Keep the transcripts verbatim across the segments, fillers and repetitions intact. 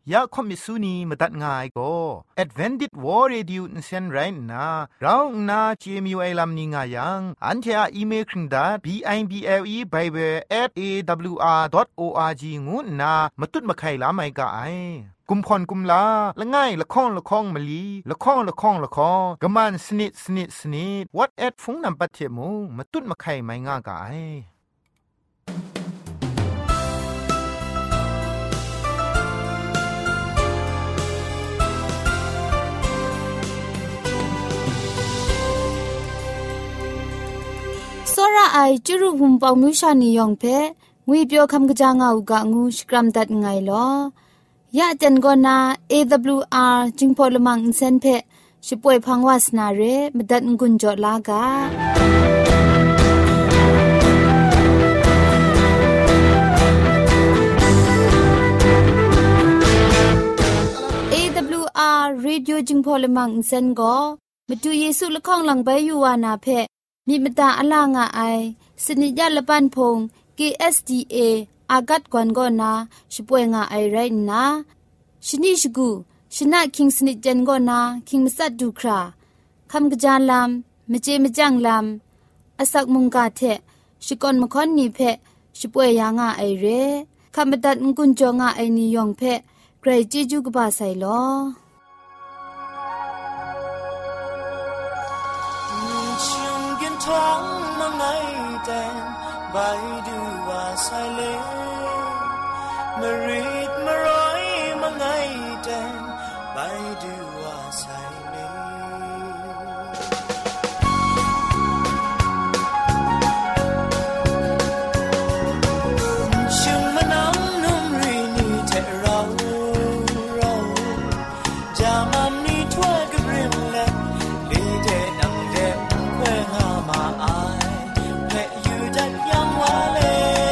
ยาคอมิสุนีมาตัดง่ายก็ Advented War Radio นเซนไรนะเราหน้า จี เอ็ม ยู ไอ ลัมนิงายังอันเทออีเมลคิงดา บี ไอ บี แอล อี Bible แอท เอ ดับเบิลยู อาร์ ดอท โอ อาร์ จี งูนะมาตุดมาไข่ลาไม่กะไอกุมพรกุมลาละง่ายละข้องละข้องมะลีละข้องละข้องละข้องกะมันสนิดสนิดสนิด What at ฟงนำปัจเจมูมาตุดมาไข่ไม่ง่ากะไอစောရအိုင်ကျရုံပေါမြူရှာနေယောင်ဖဲငွေပြောခမ်ကကြငါဥကငူစကရမ်ဒတ်ငိုင်လောยะจันกอนา เอ ดับเบิลยู อาร์ จิงพอลมังอินเซนเพชิป่วยพังวาสนาเรมดัดงุนจอลากา เอ ดับเบิลยู อาร์ Radio จิงพอลมังอินเซนก็มาดูเยซูละข้องหลังใบยูวานาเพมีมตาอลางาไอสนิยะละปันพง เค เอส ดี เอ อากัดกวนกอนาชิป่วยงาไอไรนะชนิชกูชนะคิงสนิจันกอนาคิงมัสัดดูคราคำกระจายลำมเจมจังลำอาศักมุงกาเทชิกอนมคอนนีเพชิป่วยยางาไอเรคำบัดงกุนจงาไอนิยองเพไกรจีจูกบาไซลอท้องมังไงแดนใบดูว่าใส่เลมารีดมาร้อยมังไงแดนใบดูว่าใส่เลชิมมันน้ำนุ่มรีนี่เทเราเราจามันนี่ทั่วกับเรื่องเล็กลีเดนังเด็กเพื่อหามาอายแค่อยู่ดัดยังว่าเล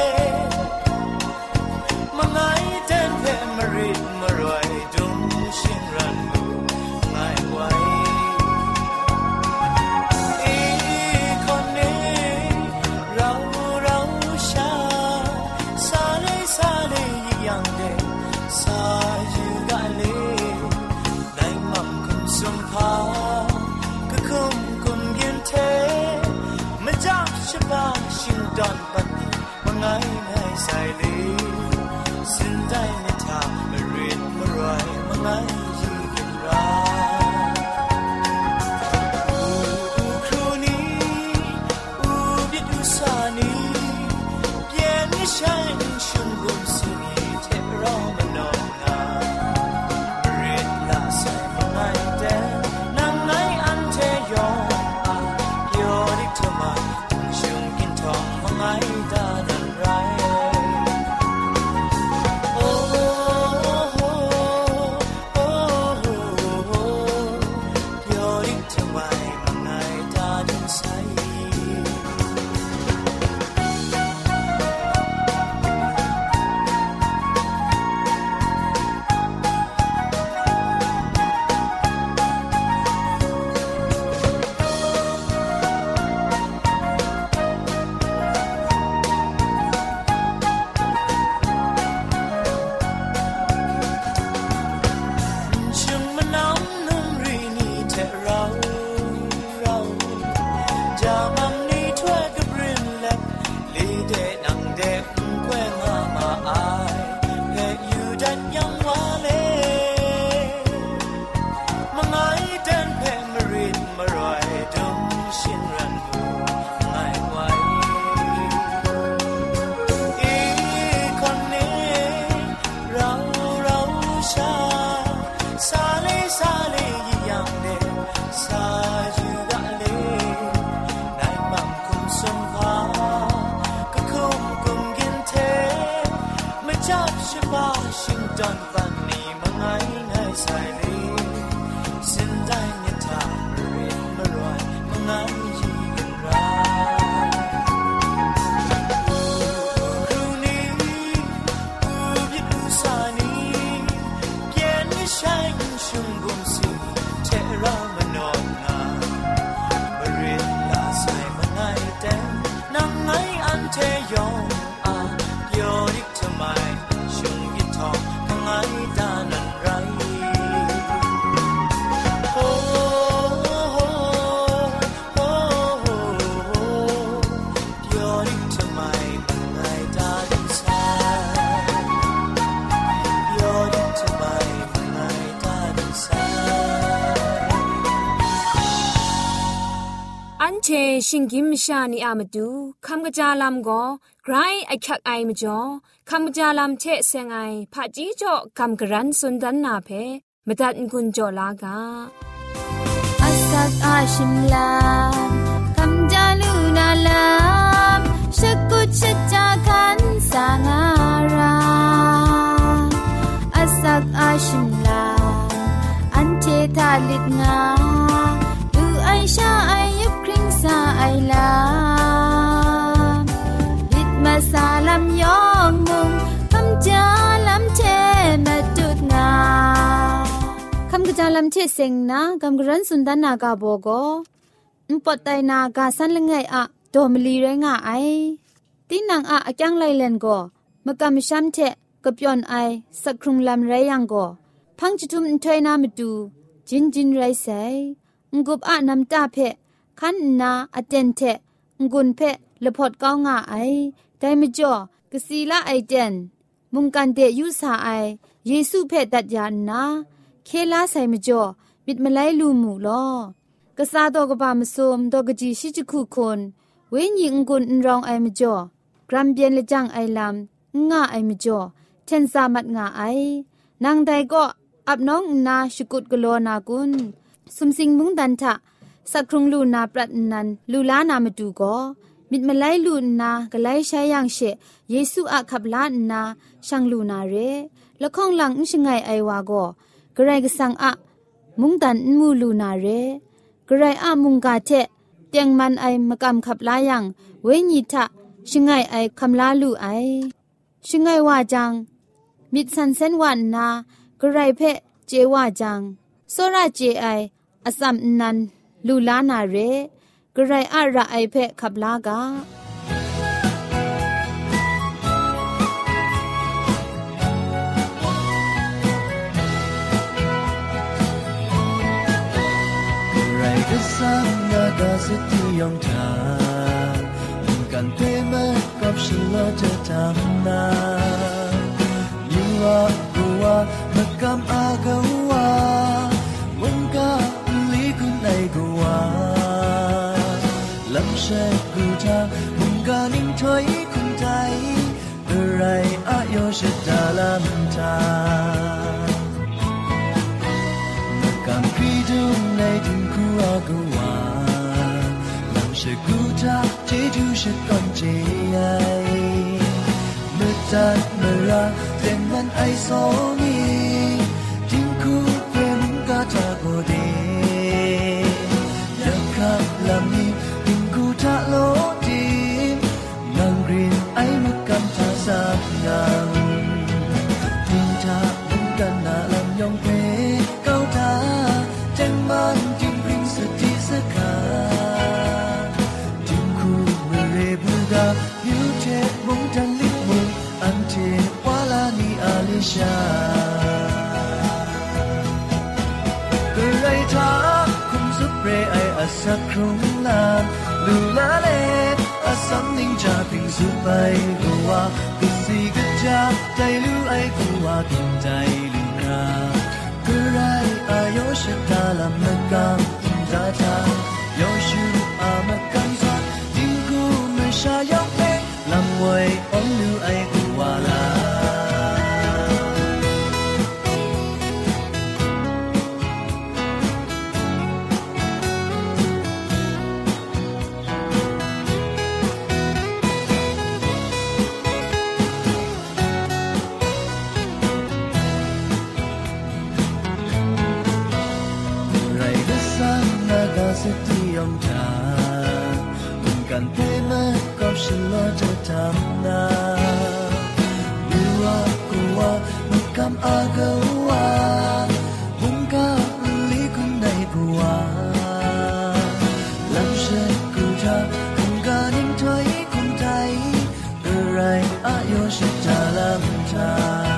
มังไงเต้นแค่มารีดมารวยดุมชิงรันมูง่ายไว้อีคนนี้เราเราชาซาเลซาเลยังเด็กซาอยู่กันเลยได้มั่งคุณสมภาก็คงคุณยืนเทไม่จับชะบาชิงดอนปันนี้มังไงให้ใส่ลีสิ้นได้ไม่ทำไม่เรียนไม่ไรมังไงยืนกันรักอูครูนี้อูบิดอูสานีเปลี่ยนไม่ใช่ชุนบุมสีเทพเรามันนอนนาไม่เรียนลาใส่มังไงแดนนั่งไงอันเทยองอาโยดิทำไมชุนกินทองมังไงตาดันไรโอ้โหโอ้โหโยดิทำไมมังไงตาดันใสชิมมันน้ำนุ่มรีนี่เทเราเราจามันนี่ทั่วกับเรื่องเล็กลีเดนังเด็กแควงมามาอายแค่อยู่ดันยังว่าเลมังไงเต้นแพ่มารีดมารอยดุมชินรันมูง่ายไว้อีคนนี้เราเราชาซาเลซาเลยังเด็กซาอยู่กันเลยได้มั่งคุมสมภาก็คงกุมกินเทไม่จับชะบาชิงดอนปันนี้มังไงง่ายใส่ลีสิ้นได้เนี่ยทำเรียนมารวยมังไงยืนกันรักครูนี้อูบิดอูสานีเปลี่ยนไม่ใช่ชุมบุมสีเทเรามันนอนนามาเรียนลาใส่มังไงแดนนั่งไงอันเทยองอาโยดิทำไมชุมกินทองมังไงตานันชิงกิมชานีอามาดูคำกระจาลำก็ไกรไอคักไอมาจ่อคำกระจาลำเชะเซงไอผาจีจ่อคำกระรันสุนดันนาเพมตัดกุญจ่อลากาอาสักอาชิมลาคำจาลูนาลามชะกุชะจาคันสางาราอาสักอาชิมลาอันเจทาลิดงาดูไอชาไอยุบคริงซาไอลาลิดมาซาลำยองมุงคำจาลำเทมาดุดงาคำกระจาลำเทเซงนะคำกระรันสุนดานากาโบโกอุปตัยนากาสันลงไงอะโดมลีเรงาไอตีนังอะอจังไลเลนโกมกำชัมเทกบยอนไอสักครุงลำไรยังโกพังจุตุมถอยนามาดูจินจินไรใส่งบอะนำตาเพขันนาอเตนเทงุนเพละพอดก้าวงาไอได้มจ่อกสีละไอเดนมุงกันเดยุสาไอเยซูเพตัดยานนาเคลาใส่มจ่อบิดมาไลลูมูลอกษาดอกบามสมดอกจีชิจคุคนเวญิงกุนรองไอมจ่อกรัมเบียนละจังไอลำง่าไอมจ่อเทนสามัดง่าไอนางใดก็อับน้องนาชุกุดกโลนากุนสุมสิงมุงดันทะสักครุงลูนาปรัดนันลูลานามาดูก็มิดมาไลลูนากะไลใช้ยังเชเยซูอะขับลานาช่างลูนาเรละข้องหลังชงไงไอวาก็กระไรกะสังอะมุงดันมูลูนาเรกระไรอะมุงกาเทเตียงมันไอมะกำขับลายังเวญิทะชงไงไอคำลาลูไอชงไงว่าจังมิดสันเซนวันนากระไรเพเจว่าจังโซราเจไออสัมนันลูลานาเรกระไรอะระไอเพขับลากาก็สังนากาสิทธิยองทากันเทมกับฉันเราจะทำนายูว่ากูว่ามักกำอากาวามุงกาลีกุนไอกูว่าลำเชกูทามุงกานิ่งถอยคุณใจอะไรอาโยชะดาลำทาในถึงคูอากวาลำเชกูทาเจจูเชก่อนเจไอเมื่อจัดเมื่อรักเต็มมันไอโซนีถึงคูเพื่อนกาทาโกเดอยากขับลำนี้ถึงคูทาโลดีนางกรีนไอมุกกำทาสักงามถึงทาบุญกันนาลำยองเพเก้าทามันจึงริงสติสกาจึงคู่เมื่อเรบูดายูเทมุงดันลิมุงอันเทวาลานีอาลิชากระไรท้าคุมสุเปรไออาสักครุงลานลูลาเลอาสัมนิงจาพิงสุไปกัวกุสีกจาใจลูไอกัวกินใจลูนากระไรอายโชตาลำมะกังจาจาโยชูอามะกังซาดิงกูมะชายองเพลำไว้องลูไอกูวาลาสิทธิยอมทามุงกันเทมกับฉันเราจะทำนายูว่ากูว่ามุกกำอากาวามุงกาลีกุนไดกูว่าลำเชกูทามุงกานิ่งถอยคุณใจอะไรอาโยชิตาลำทา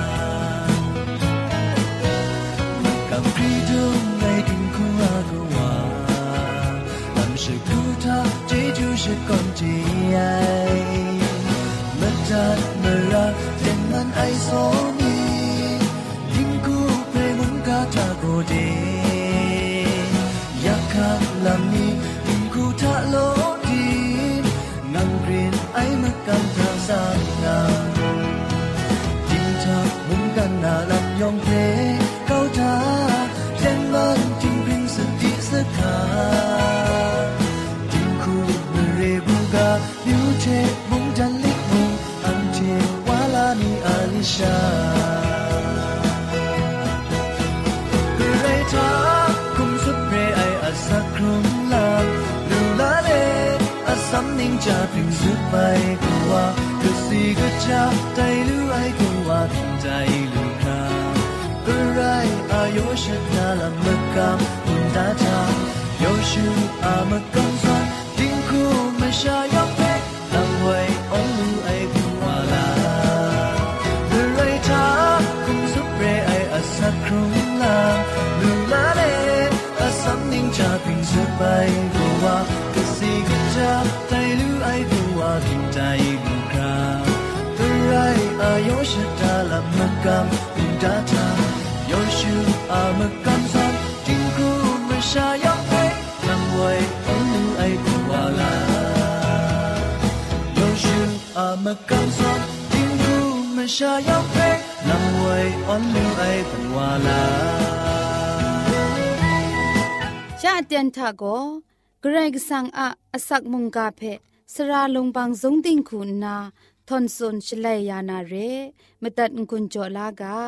มุกกำครีดูในดินคูอากาวา是古塔，这就是讲起爱。么扎么拉，天南爱索尼，听古佩蒙卡塔古迪，雅卡拉米，听古塔罗迪， ยองเพเก้าทาเต้นมันจริงพิงสติสขาจิงคูเมเรบูกาลิวเชมุงจันลิกมุงอันเทวาลานีอาลิชาเกเรทาคุมสุดเรไออาสักครุงลาลูลาเลอาสัมนิงจาพิงสุดไปกัวกะสีกะจาไตลูไอกัวใจลูคาเกเรอายอชนาลามะกามอุนดาทายอชูอามะกัมซันจิงคูมะชายองเพลังไวอองลูไอกัวลาเกเรทาคุมสุดเรไออาสักครุงลาลูลาเลอาสัมนิงจาพิงสุดไปกัวกะสีกะจาไตลูไอกัวกินใจลูคาเกเรอายอชนาลามะกามอุนดาทายอชูอามะกัมซันจิงคูมะชายองเพลังไวอองลูไอกัวลายอชูอามะกัมซันจิงคูมะชายองเพลังไวอองลูไอกัวลาชาเตียนทาโกเกรกสังอะอสักมุงกาเพสราลงบางสงติงคุณนาทอนซนชลัยยานาเรมตัดกุญจลากา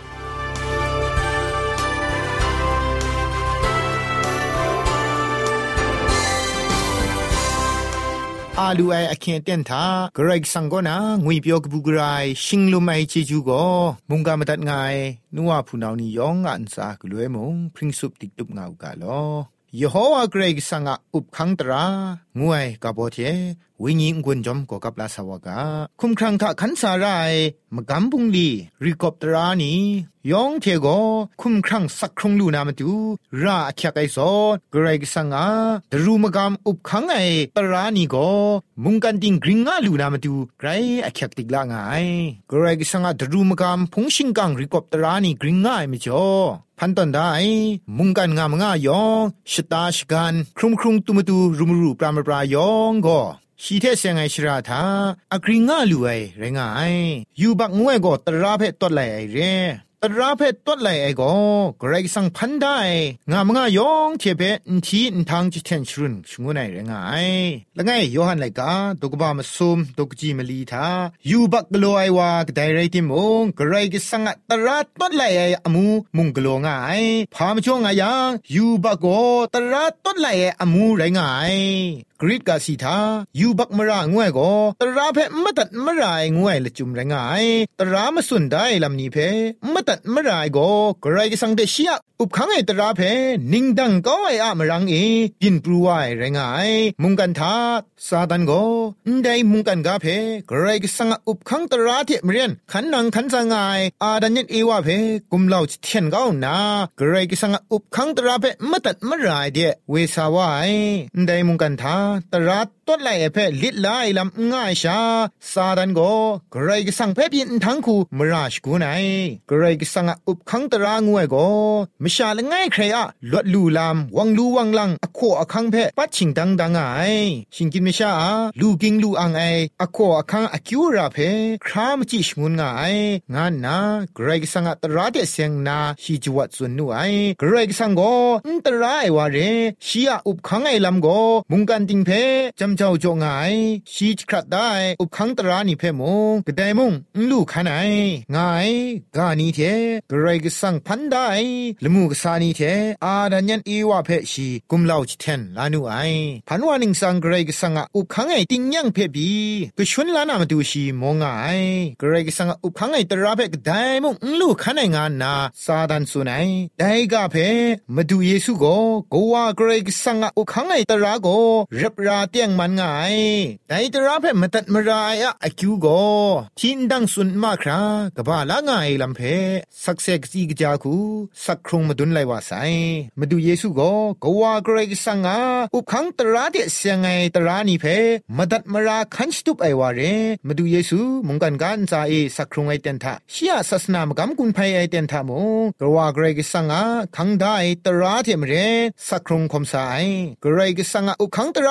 อาลูไออเคเตนทากรกสังกนางุยเปียวกบุกไรชิงลุไมเจจูโกมุงกามาตัดไงนัวผู้นาวนี่ยองอันซากลวยมุงพริ้งซุปติกตุบงาวกาลอยโฮวาเกรกสังะอุบขังตรางวยกาโบเทวิญญ์กุนจอมก็กับลาสาวกาคุมครังคะขันสารายมกัมปุงลีริกอบตรานียองเทโกคุมครังสักครุงลูนามาดูราอคักไอโซเกรกสังะดรูมกัมอุบขังไอตรานีโกมุงกันติงกริงอาลูนามาดูไกรอคักติกลางไอเกรกสังะดรูมกัมพงชิงกังริกอบตรานีกริงง่ายมิจ่อพันตันได้มุงกันงามง่ายองชตาชกันครุมครุงตุมตูรุมรูปรามปรายองก็ชีเทเซงไอชราธาอกริงาลูไอเรงไอยูบักงวยก็ตราเพตตไลไอเรตราเพตตไลไอก็เกรกสังพันได้งามง่ายองเทเปอินทีอินทางจิเทนชรุนชงวนไอเรงไอละไงโยฮันไลกาตกบามซุมตกจีมลีทายูบักกโลไอวากไดไรติมงเกรกสังตราตไลไออมูมุงกโลงไอพามช่วงไงยังยูบักโกตราตไลไออมูไรงไงกรีกาสีทายูบักมรางวยก็ตราเพมตัดมรายงวยละจุมไรงายตรามสุนได้ลำนี้เพมตัดมรายก็กรายสังเดชิยอุบขังไอตราเพนิงดังก็ไออะมรังเอยินปรูไอไรงายมุงกันทาซาตันก็ได้มุงกันกาเพกรายสังอุบขังตราเทมเรียนขันนังขันสังไงอาดันยันเอวาเพกุมเหล่าเทียนก้าวนากรายสังอุบขังตราเพมตัดมรายเดเวสาวายได้มุงกันทาตราต้นไลเอเพลิดไลลำง่ายชาซาดันโกเกรกสังเพปินทั้งคูมราชกูไนเกรกสังอุบขังตรางวยโกมชาละง่ายใครอะลวดลูลำวังลูวังลังอโคอคังเพปัดชิงดังดังไอชิงกินมชาลูกิงลูอังไออโคอคังอคิวราเพครามจิชงุนไงงานนาเกรกสังตราเดเซงนาชีจวัดส่วนนูไอเกรกสังโกอันตรายว่าเรชียอุบขังไอลำโกมุงกันติงเพจำเจ้าจงไงชีจครัดได้อุบขังตรานี่เพมงกระไดมงลูกขันไอไงกานีเทเกรกสังพันได้ละมูกสานีเทอาดันยันอีวาเพชีกุมเหล่าจิเทนลานูไอพันวานิงสังเกรกสังอุบขังไอติงยังเพบีก็ชวนลานามาดูชีมงไงเกรกสังอุบขังไอตราเพกระไดมงลูกขันไองานนาซาดันสุนัยได้กาเพมาดูเยซูโกโกวาเกรกสังอุบขังไอตราโกรับราเตียงมันไงแต่ตราเพมาตัดมารายอะอคิวโกทินดังสุนมาครากะบาละไงลำเพสักเซกซีกจาคูสักครุงมาดุนไลวาไซมาดูเยซูโกโกวาเกรกสังอาอุบขังตราเดเสียงไงตรานี่เพมาตัดมาราคันสตุปไอวาเรมาดูเยซูมุงกันกันซาเอสักครุงไอเตนทาเชียศาสนามกำกุนไพไอเตนทามงกวาเกรกสังอาคังได้ตราเทมเรสักครุงคมสายเกรกสังอาอุบขังตรา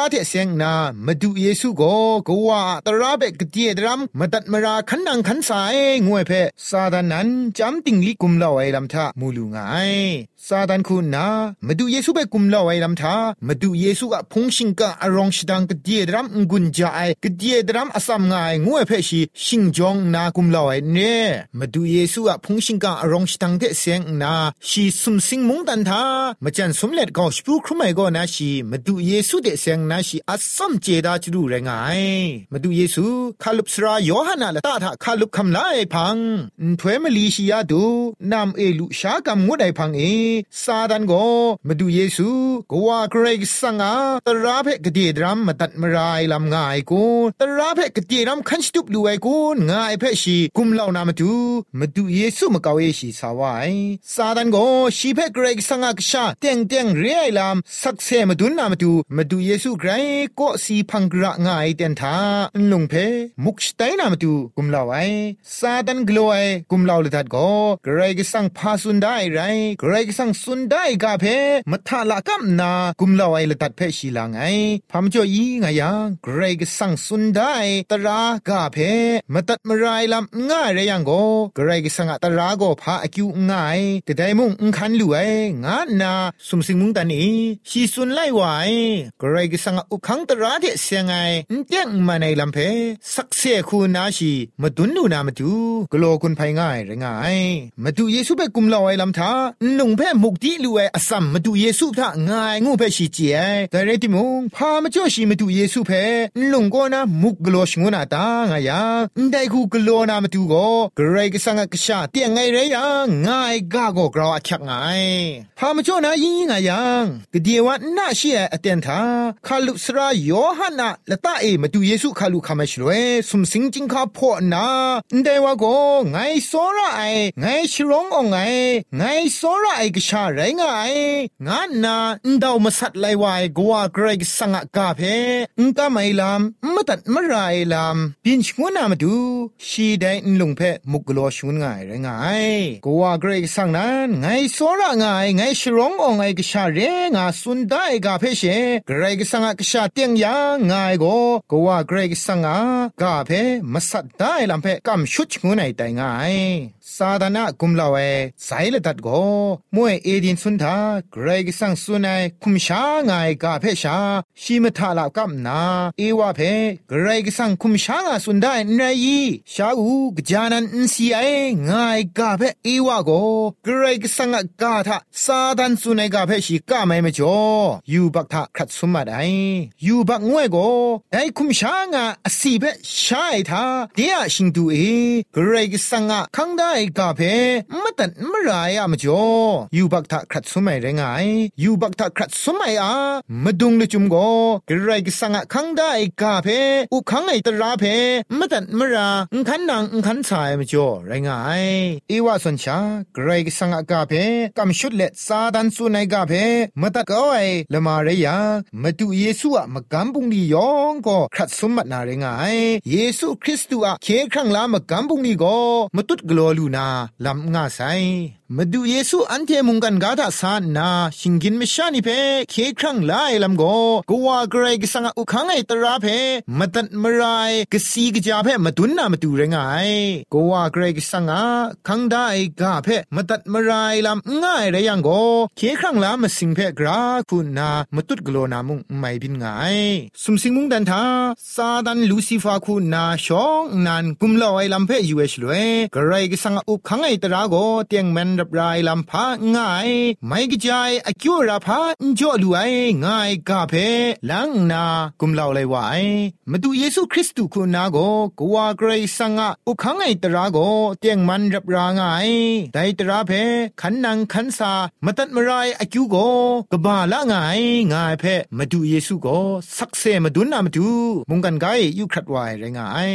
ราเทเสียงนามาดูเยซูก็ก็ว่าตราเบกเตียดรัมมาตัดมาราขันนังขันสายงวยเพซาดานั้นจำติงลิกุมเล่าไอ้ลำทามูลูงายซาดานคุณนามาดูเยซูเบกุมเล่าไอ้ลำทามาดูเยซูกะพงชิงกะอารองชิดังกเตียดรัมงุนจาไอกเตียดรัมอสัมงายงวยเพชีชิงจงนากุมเล่าไอ้เน่มาดูเยซูกะพงชิงกะอารองชิดังเทเสียงนาชีสุมสิงมุงตันทามาจันสมเล็ดก็สปูครุไมก็นาชีมาดูเยซูเดเสียงนาชีอสัมเจดาจดูแรงไงมาดูเยซูคาลุบสราโยฮานาละตาทาคาลุบคำลาไอพังถวยมลีชียาดูนำเอลุชากำงวดไอพังเอซาดันก็มาดูเยซูก็ว่าเกรกสังอาตราเพกเดียดรัมมาตัดมารายลำง่ายกูตราเพกเดียดรัมขันสตุบดูไอกูง่ายเพชีกุมเล่านามาดูมาดูเยซูมาเกาเอชีสาวายซาดันก็ชีเพกเรกสังอากชาเตียงเตียงเรียลามสักเซมาดูนามาดูมาดูเยซูไกรก็สีพังกระง่ายเตียนทาลุงเพมุกสไตนามาดูกุมเล่าไอซาดันกลัวไอกุมเล่าเลยทัดก็เกรกสังพาสุนได้ไรเกรกสังสุนได้กาเพมัทาละกัมนากุมเล่าไอละตัดเพชีลางไอพามจ่อยีงายังเกรกสังสุนได้ตรากาเพมาตัดมารายลำง่ายไรยังก็เกรกสังตราก็พาอคิวง่ายแต่ได้มุงอุคันลู่ไองานาสุมสิงมุงตันอีชีสุนไล่ไวเกรกสังอุคังตราเดเสียงไงเตียงมาในลำเพสักเสียคูนาชีมาดุนนูนามาดูกลัวคนภัยง่ายไรง่ายมาดูเยซูไปกุมเล่าไอลำทาหนุ่งเพมุกดีลู่ไออสัมมาดูเยซูท่าง่ายงูเพชีเจียแต่เรติมุงพามาจ่อชีมาดูเยซูเพหนุ่งก็นะมุกกลัวชงวนาตางายาได้คูกลัวนามาดูก็เกรกสังกษาเตียงไงไรยังง่ายกาก็กราวอักง่ายพามาจ่อนะยิงงายังกเดียวน่าเชียอเตียนทาคาลุสราโยฮันนาละตาเอมาดูเยซูคาลุคามาชลเวสุมสิงจิงคาพ่อนาได้ว่าก็ไงโซระไอไงชร้ององไงไงโซระไอกษาไรไงงานนาดาวมาสัตไลวายกว่าเกรกสังกาเพงกาไมลามมาตัดมารายลามปินชงวนามาดูชีได้ลงเพมุกกลัวชงง่ายไรไงกว่าเกรกสังนั้นไงโซระไงไงชร้ององไงกษาเรงาสุนได้กาเพเชเกรกสังกษาเตียงยางง่ายก็กว่าเกรกสังกาเพมาสัตได้ลำเพกำชุดชงในแต่ง่ายซาดานะกุมลาเวไซเลตัดโกมวยเอดินสุนทาเกรกสังสุนัยคุมชาไงกาเพชาชิมทาลากัมนาเอวาเพเกรกสังคุมชางาสุนได้นายชาอูกจานันอินซีไอไงกาเพเอวาโกเกรกสังกาทาซาดันสุนัยกาเพชิกาไม่มจ่อยูบักทาขัดสมัดไอยูบักงวยโกไอคุมชางาอสีเพชายทาเดียชิงตูเอเกรกสังคังได้กาเพมตันมรายอะมจ่อยูบักทาขัดสมัยไรงายยูบักทาขัดสมัยอะมดุงเลจุมโกเกรกสังคังได้กาเพอุคังไอตราเพมตันมราอุคันนังอุคันสายมจ่อไรงายเอวาสนชาเกรกสังกาเพกัมชุดเลซาดันสุนัยกาเพมตัดก็ไอละมาเรียมาดูเยซูอะมกัมปุงลียองก็ขัดสมัดนาไรงายเยซูคริสต์อะเคครั้งลามกัมปุงลีก็มาตุดกลัวลูนาลำง่าไซมาดูเยซูอันเทมุงกันกาตาสานนาชิงกินไม่ชานิเพเคครั้งลายลำโกกัวเกรกสังอุคังไอตราเพมาตัดมารายกสีกจาเพมาตุนนามาดูเรงไงกัวเกรกสังคังได้กาเพมาตัดมารายลำง่ายไรยังโกเคครั้งลามาสิงเพกราคุณนามาตุดกลัวนามุงไม่บินไงสุมสิงมุงดันทาซาดันลูซิฟาคุณนาชองนันกุมลอยลำเพยูเอชลเวเกรกสังอุคังไอตราโกเตียงแมนรับรายลำพาง่ายไม่กระจายอคิวราพาจ่อดูไอง่ายกาเพลังนากุมเล่าเลยว่าไอมาดูเยซูคริสต์คุณนาโกกว่าเกรซังอะอุคังไอตราโกเตียงมันรับราง่ายแต่ตราเพขันนังขันสามาตัดมารายอคิวโกกบาละง่ายง่ายเพมาดูเยซูโกสักเซมาดุนนามาดูมุงกันไกยูครัดไว้ไรง่ายม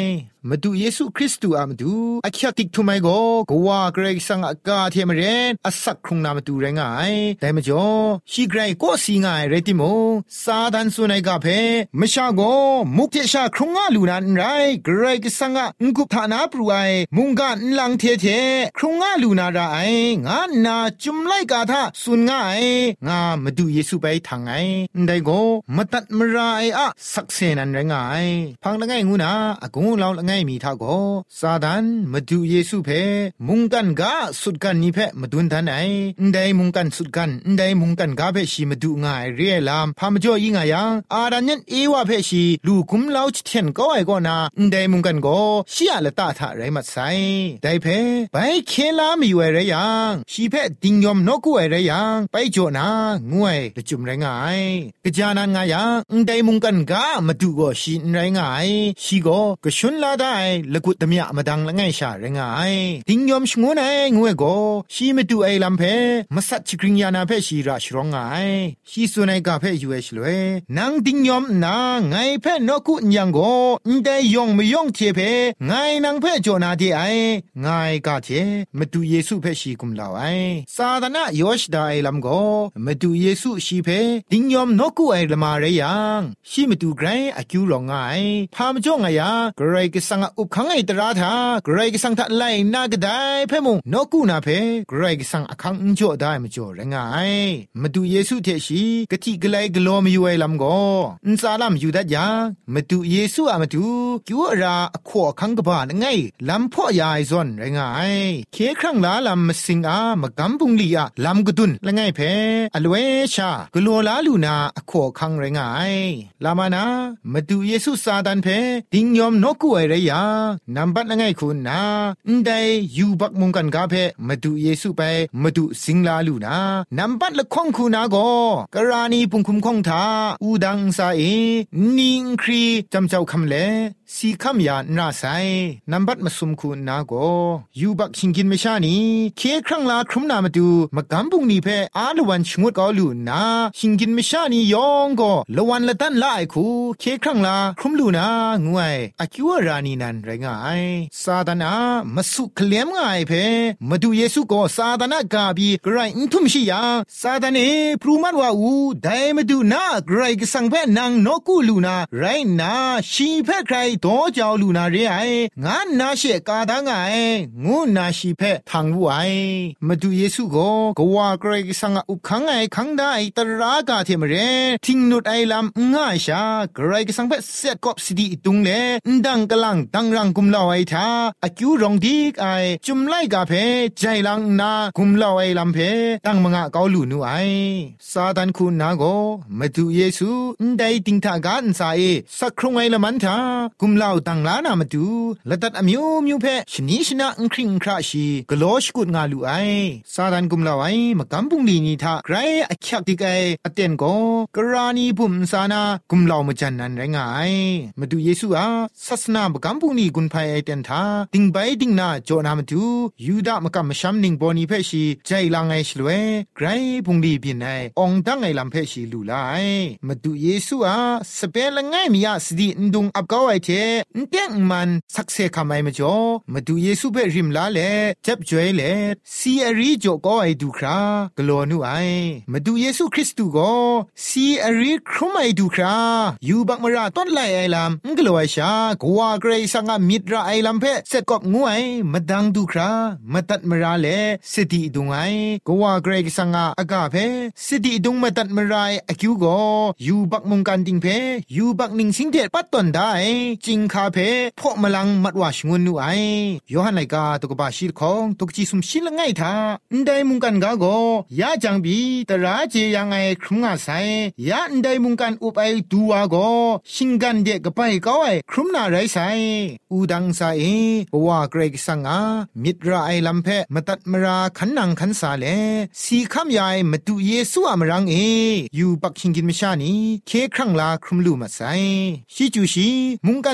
มาดูเยซูคริสต์อามาดูอักยักติกทุไมโกกว่าเกรกสังอากาเทมเรนอสักครุงนามาดูไรงายแต่มาจ่อชีไกรก็สีงายเรติโมซาดันสุนัยกาเพมชาโกมุกเทชาครุงงาลูนันไรเกรกสังงกุปฐานาปรูไอมุงกันลังเทเทครุงงาลูนาราไองานาจุมไลกาทาสุนงายงามาดูเยซูไปทางไงได้โกมาตัดมรายอะสักเซนันไรงายพังละไงงูนาอากงเราละไงมีทาโกซาดันมาดูเยซูเพมุงกันกาสุดกันนี้เพมาดุนทันไอได้มุงกันสุดกันได้มุงกันกาเพชีมาดูง่ายเรียลามพามจ่อยิงายังอาดันยันเอวาเพชีลูกุมเล่าเทียนก็ไอก็นาได้มุงกันก็ชียละตาทะไรมัดไซได้เพไปเคลามีไวไรยังชีเพติงยอมนกูไอไรยังไปจ่อนางวยละจุมไรงายกะจานันงายังได้มุงกันกามาดูก็ชีไรงายชีก็กะชุนลาได้ละกุตมะมาดังละไงชาไรงายติงยอมชงวนไองวยก็ชีมาดูไอลำเพมาสัดชิกริงยานาเพชีราชรองไงชีสุนัยกาเพอยู่เอชลเวนางติงยอมนางไงเพนกุยังก็ได้ยองไม่ยองเทเพไงนางเพจนาดีไองายกาเทมาดูเยซูเพชีกุมลาวไอซาดานะยอชดาไอลำก็มาดูเยซูชีเพติงยอมนกุไอละมาเรยังชีมาดูไกรอากิวรองไงพามจ่องไงยาไกรกิสังอุบขังไอตราธาไกรกิสังทะไลนากระไดเพมงนกุนาเพไกรกิสังอคังอุจ่อได้มาจ่อไรงายมาดูเยซูเทชีกะทิกไลกลอมอยู่ไอลำก็อุนซาลามอยู่ดัดยามาดูเยซูอามาดูกิวราอขอคังกบานไงลำพ่อยายซอนไรงายเคครั้งลาลำมสิงอามากำปุงลีอะลำกดุนละไงเพอลเวชากลัวลาลูนาอขอคังไรงายลามานามาดูเยซูซาดันเพติงยอมนกุไอไรยานำบัดละไงคุณนาอินไดยูบักมุงกันกาเพมาดูเยซูไปมาดูสิงลาลูนานำบัดละข้องคุณาโกกรานีปุงคุมข้องทาอูดังซาเอนิงครีจำเจ้าคำเลสีคำยาหน้าใสนำบัดมาสุมคุณนาโกยูบักชิงกินไม่ชานีเคครั้งลาครุมนามาดูมากำปุงนีเพอาลวันชงวดกอลูนาชิงกินไม่ชานียองโกละวันละตันละไอคูเคครั้งลาครุมลูนางวยอากิวรานีนันไรงายซาตานามาสุเคลียมง่ายเพมาดูเยซูก็ซาตานากาบีไกรอินทุมชิยาซาตานเอพรูมัดว่าอูได้มาดูนาไกรกสังเพนางนกูลูนาไรนาชีเพใครโตเจ้าลูนาเรไองานนาเชกาดางไงงูนาชีเพทางวูไอมาดูเยซูก็กว่าไกรกสังอุบขังไอขังได้ตรากาเทมเรทิงนุดไอลำง่ายชาไกรกสังเพเสร็จกอบสิดีตุงเลดังกลังดังรังกุมลาวไอทาอากิวรองดีกไอจุมไลกาเพใจลังนากุมลาวไอลำเพตั้งมงะเกาลูนูไอซาตันคุณนาโกมาดูเยซูได้ติงทากานสายสักครุงไอละมันทากุมลาวตังลานามาดูละตัดอมิวมิวเพชนิชนะคริงคราชีกโลชกุดงาลูไอซาตันกุมลาวไอมากำปุงลีนีทาไกรอักยักติกไออเตนโกกรานีบุมซานากุมลาวมจันนันไรงายมาดูเยซูอาศาสนามากำปุงลีกุนไพไอเตนทาติงไปติงนาโจนามาดูยูดามากำมชัมนิงบอนีเพชีใจลางไอชลเวไกรปุงลีบินไอองดังไอลำเพชีลูไลมาดูเยซูอาสเปลง่ายมีอาสดีนดุงอับเกาไอเทนเตียงมันสักเซคำไอมาจ่อมาดูเยซูเปริมลาเลจับจวยเลซีอรีโจก็ไอดูครากลัวนูไอมาดูเยซูคริสต์ก็ซีอรีครุมไอดูครายูบักมราต้นไลไอลำกลัวไอชากว่าเกรซังอามิดราไอลำเพเสร็จกอบงูไอมาดังดูครามาตัดมราเลสติดุงไอกว่าเกรซังอาอากาเพสติดุงมาตัดมรายอคิวก็ยูบักมุงกันติงเพยูบักนิงสิงเดปัตตอนได้จิงคาเพพอมลังมัดว่าชงวนนูไอยอหันไลกาตุกบาชิลของตุกจิสุมชิลง่ายทาได้มุงกันกาโกยาจังบีตราเจยังไงครุงอาไซยาได้มุงกันอุบไอดูวาโกชิงกันเดกไปก็ไอครุมนาไรไซอูดังไซว่าเกรกสังอามิตรไอลำเพมาตัดมราขันนังขันสาเลสีคำยายมาดูเยซูอามรังเอยูปักชิงกินมชานีเคครั้งลาครุมลูมาไซชิจูชีมุงกัน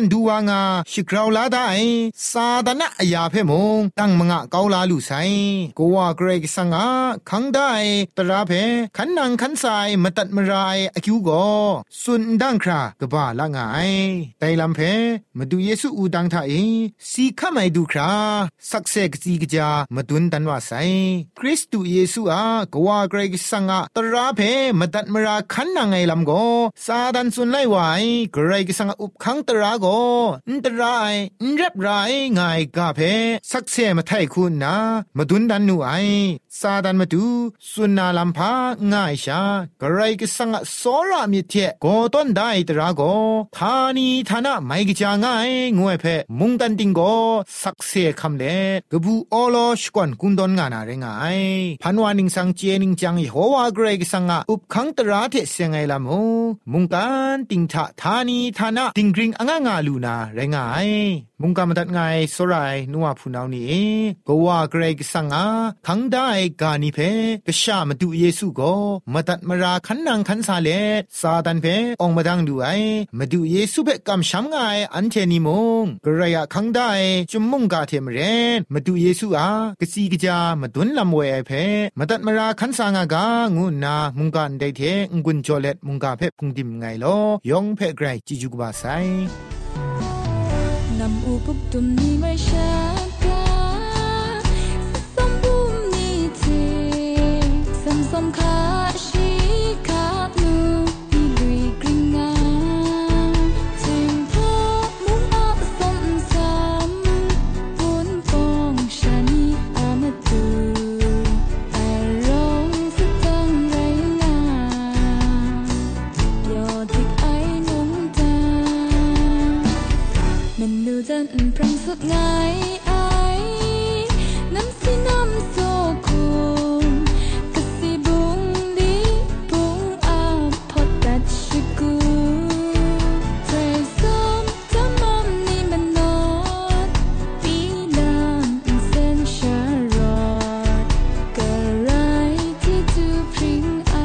นดูวางาชิกราวลาได้ซาดานะอยาเพ่มงตั้งมงะเกาลาลุไซก็ว่าเกรกสังอาคังได้ตราเพขันนังขันสายมาตัดมรายอคิวก็สุนดังครากบ้าละไงไตลำเพมาดูเยซูอูดังท่าเอสีข้าไม่ดูคราสักเซกจีกจามาดุนตันว่าไซคริสตูเยซูอากว่าเกรกสังอาตราเพมาตัดมราขันนังไงลำก็ซาดันสุนไลไว้เกรกสังอาอุบขังตราก็อันตรายอันเร็บไรง่ายกาเพสักเซมาไทยคุณนะมาดุนดันนูไอซาดันมาดูสุนนาลำพาง่ายชากระไรก็สังสอรามิเทโกต้นได้ตราโกทานีทานะไม่กิจง่ายงวยเพมุงตันติงโกสักเซคำเลกบูโอโลชกวนกุนดอนงานาเรงไงพันวานิงสังเจนิงจังโฮวากระไรก็สังอุบขังตราเทเสงไงละมูมุงกันติงทาทานีทานะติงกริงอ่างงาลูนาเรงไงมุงกามาตัดไงสรายนัวพูนาวนี่ก็ว่าเกรกสังอาขังได้กานิเพกะชามาดูเยซูก็มาตัดมาราขันนังขันซาเลซาตันเพองมาดังดูไอมาดูเยซูเบกำช้ำไงอันเทนิมงกระยะขังได้จุมมุงกาเทมเรนมาดูเยซูอากะซีกะจามาดุนลำเวไอเพมาตัดมาราขันซางากางูนามุงกันได้เทงกุนจอเลตมุงกาเพพุงดิมไงลอยองเพไกรจิจุกบาไซนำอุปตุมนี้ไม่ชากาสมบุมนี้เทสัมสมคาชีคานูอีลุยกริงงาจึงพอมุงอาสมสามบุญฟองชานีอามาตูแต่ร้องสุดจังไรงายอดที่ไอ้นงตามันดูจันพรังสุดง่ายไอ้น้ำสีน้ำโซคุมกะสีบุงดีบุงอาพอตัดชิกูใจซ้ำจำมันนี่มันนอดปีนานเส้นชารอดกะไรที่จูพริ้งไอ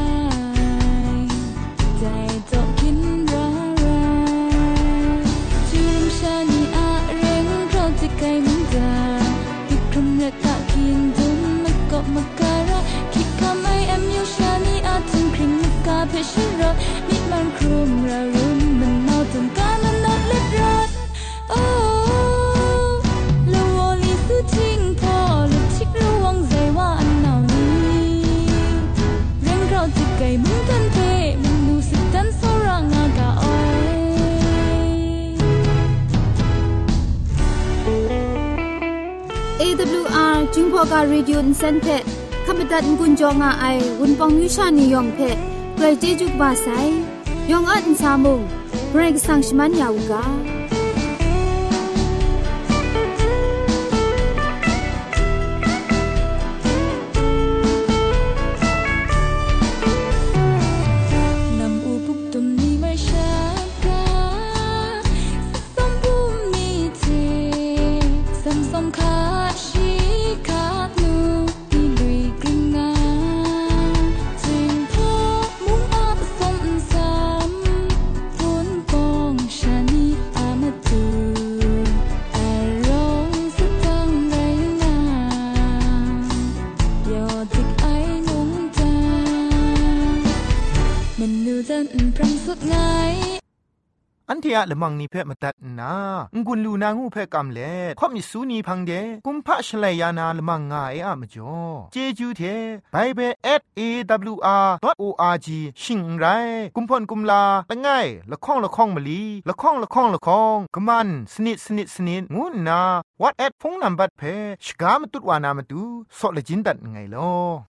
ใจจอกกินร้าราจูรมชานีอาเร่งเราจะไกลมันจาติดคลุมและตะกินดุมมะกอบมะการะคิดคำไอแอมยูชานีอาจึงคริงมะกาเพชรอมิดมันครุมระรุมมันเมาจนกามันนอดเล็ดรอดโอ้ละวอลีสุทิ้งพอลุทิกระวังใจว่าอันหนาวนี้เร่งเราจะไกลมึงกันเพมึงดูสิตันโซรางากาอ้อยเอ ดับเบิลยู อาร์ จิงพอกาเรดิโอเซนเทขมตัดกุญจงอาไอวุนปองมิวชานียองเพเกรเจจุกบาไซยองอันซามุงเบรกสังชมันยาวกานำอุปตุมนี้ไม่ชากาสมบุมนี้เทสัมสมคาชีคานูอีลุยกริงงาจึงพอมุงอาสมสามบุญฟองชานีอามาตูแต่ร้องสุดจังไรงายอดที่ไอ้นงตามันดูจันพรังสุดง่ายอันเทียละมังนิเพ่มาตัดนางุนลูนางูเพ่กำเล่ข่อมิสูนีพังเดกุมพะชเลยานาละมังงาเออะมจ่อเจจูเทไบเบิล แอท เอ ดับเบิลยู อาร์ ดอท โอ อาร์ จี ชิงไรกุมพ่นกุมลาละง่ายละข้องละข้องมะลีละข้องละข้องละข้องกะมันสนิดสนิดสนิดงูนาวัดแอดพงนัมบัดเพ่ชกามตุดวานามตุซอเลจินดัดไงลอ